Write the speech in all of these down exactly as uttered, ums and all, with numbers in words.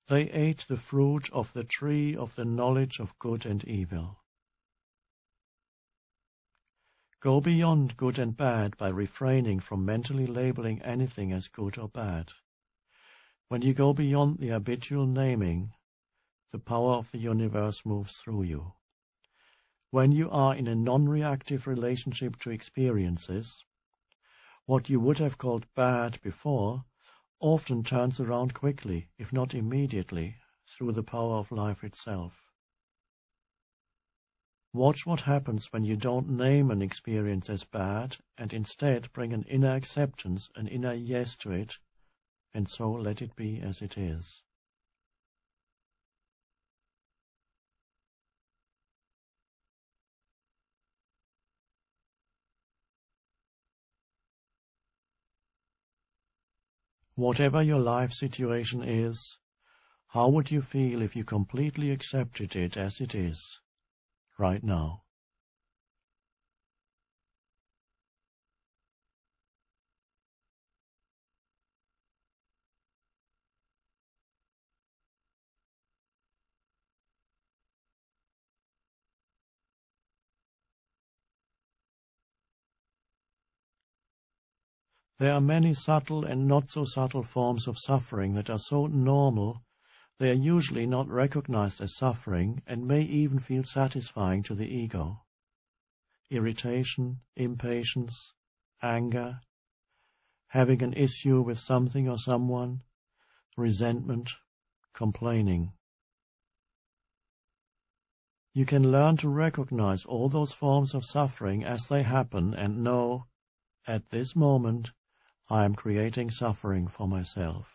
They ate the fruit of the tree of the knowledge of good and evil. Go beyond good and bad by refraining from mentally labeling anything as good or bad. When you go beyond the habitual naming, the power of the universe moves through you. When you are in a non-reactive relationship to experiences, what you would have called bad before often turns around quickly, if not immediately, through the power of life itself. Watch what happens when you don't name an experience as bad and instead bring an inner acceptance, an inner yes to it, and so let it be as it is. Whatever your life situation is, how would you feel if you completely accepted it as it is, right now? There are many subtle and not so subtle forms of suffering that are so normal they are usually not recognized as suffering and may even feel satisfying to the ego. Irritation, impatience, anger, having an issue with something or someone, resentment, complaining. You can learn to recognize all those forms of suffering as they happen and know, at this moment, I am creating suffering for myself.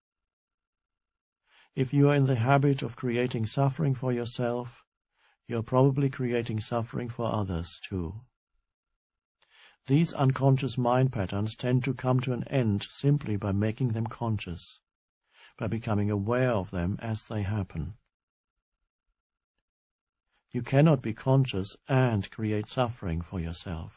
If you are in the habit of creating suffering for yourself, you are probably creating suffering for others too. These unconscious mind patterns tend to come to an end simply by making them conscious, by becoming aware of them as they happen. You cannot be conscious and create suffering for yourself.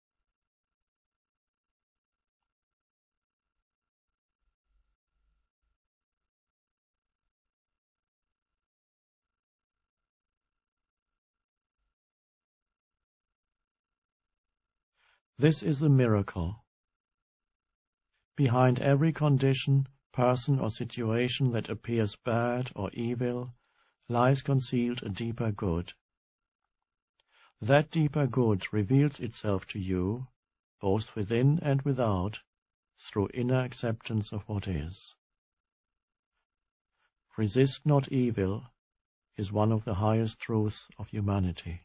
This is the miracle. Behind every condition, person or situation that appears bad or evil lies concealed a deeper good. That deeper good reveals itself to you, both within and without, through inner acceptance of what is. Resist not evil is one of the highest truths of humanity.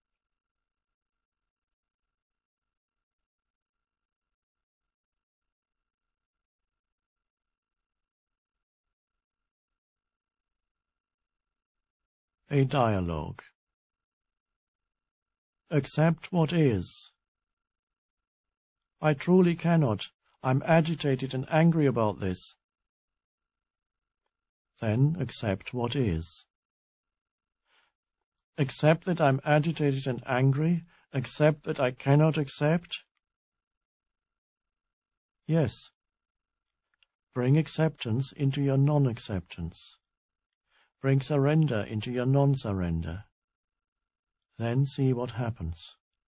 A dialogue. Accept what is. I truly cannot. I'm agitated and angry about this. Then accept what is. Accept that I'm agitated and angry. Accept that I cannot accept. Yes. Bring acceptance into your non-acceptance. Bring surrender into your non-surrender. Then see what happens.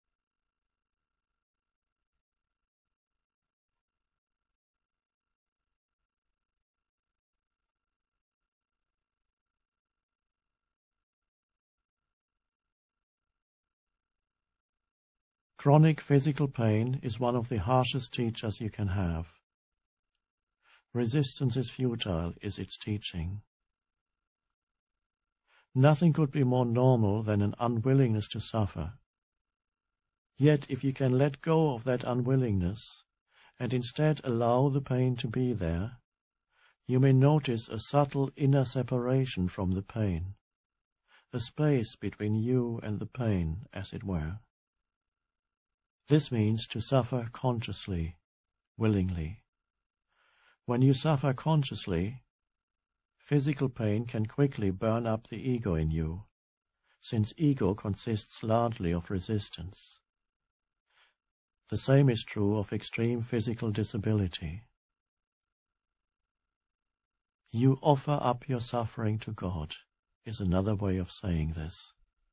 Chronic physical pain is one of the harshest teachers you can have. Resistance is futile is its teaching. Nothing could be more normal than an unwillingness to suffer. Yet if you can let go of that unwillingness and instead allow the pain to be there, you may notice a subtle inner separation from the pain, a space between you and the pain, as it were. This means to suffer consciously, willingly. When you suffer consciously, physical pain can quickly burn up the ego in you, since ego consists largely of resistance. The same is true of extreme physical disability. You offer up your suffering to God, is another way of saying this.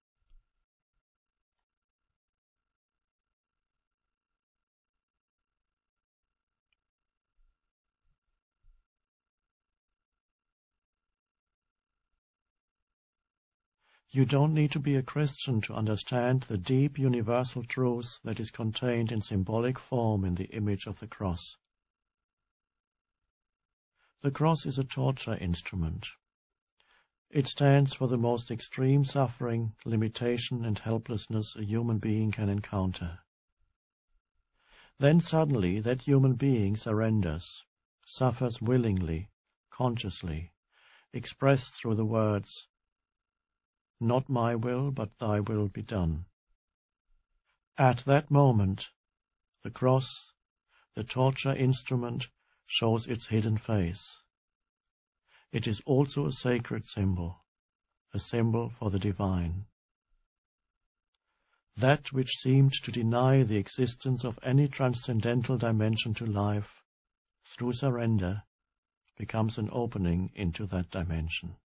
You don't need to be a Christian to understand the deep universal truth that is contained in symbolic form in the image of the cross. The cross is a torture instrument. It stands for the most extreme suffering, limitation, and helplessness a human being can encounter. Then suddenly that human being surrenders, suffers willingly, consciously, expressed through the words, "Not my will, but thy will be done." At that moment, the cross, the torture instrument, shows its hidden face. It is also a sacred symbol, a symbol for the divine. That which seemed to deny the existence of any transcendental dimension to life, through surrender, becomes an opening into that dimension.